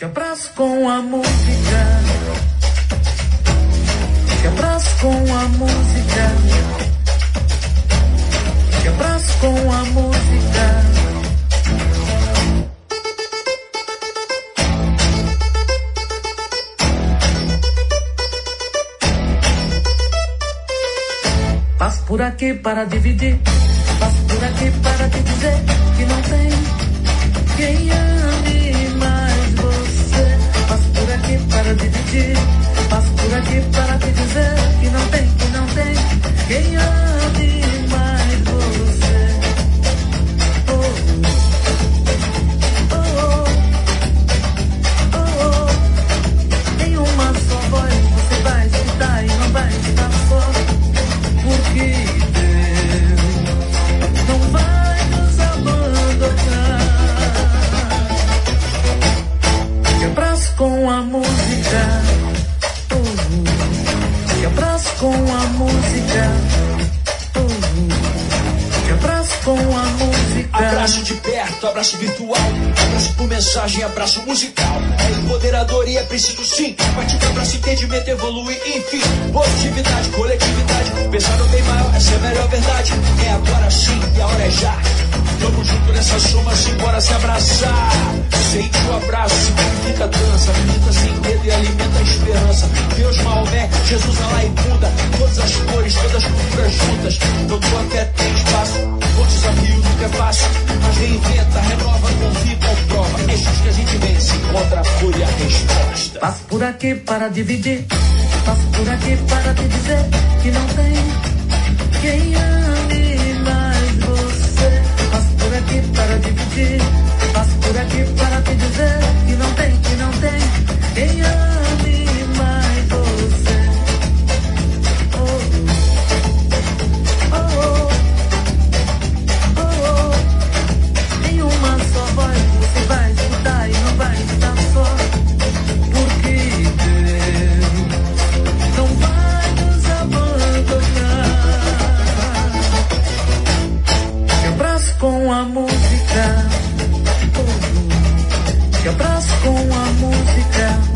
Te abraço com a música. Te abraço com a música. Te abraço com a música. Passo por aqui para dividir. Passo por aqui para te dizer que não tem quem ame mais você. Passo por aqui para dividir. Passo por aqui para te dizer que não tem quem ame mais você. Oh, oh, oh, oh, oh. Em uma só voz você vai escutar e não vai estar só. Porque Deus não vai nos abandonar. Te abraço com a música. Te abraço com a música. Te abraço com a música. Abraço de perto, abraço virtual. Abraço por mensagem, abraço musical. É empoderador e é preciso sim. Partir pra abraço, entendimento, evoluir, enfim. Positividade, coletividade. Pensar no bem maior, essa é a melhor verdade. É agora sim e a hora é já. Tamo junto nessa soma, simbora se abraçar. Sente o abraço, significa dança. Acredita sem medo e alimenta a esperança. Deus, Maomé, Jesus, Alá e Buda. Todas as cores, todas as culturas juntas. Então tua fé tem espaço. O desafio nunca é fácil, mas reinventa, renova, convida, prova. É justo que a gente vence, contra a fúria, a resposta. Passo por aqui para dividir. Passo por aqui para te dizer que não tem quem ame mais você. Passo por aqui para dividir. Passo por aqui para te dizer que não tem quem ame mais você. Oh, oh, oh, oh, oh. Em uma só voz você vai escutar e não vai estar só. Porque Deus não vai nos abandonar. Te abraço com a música. Te abraço com a música.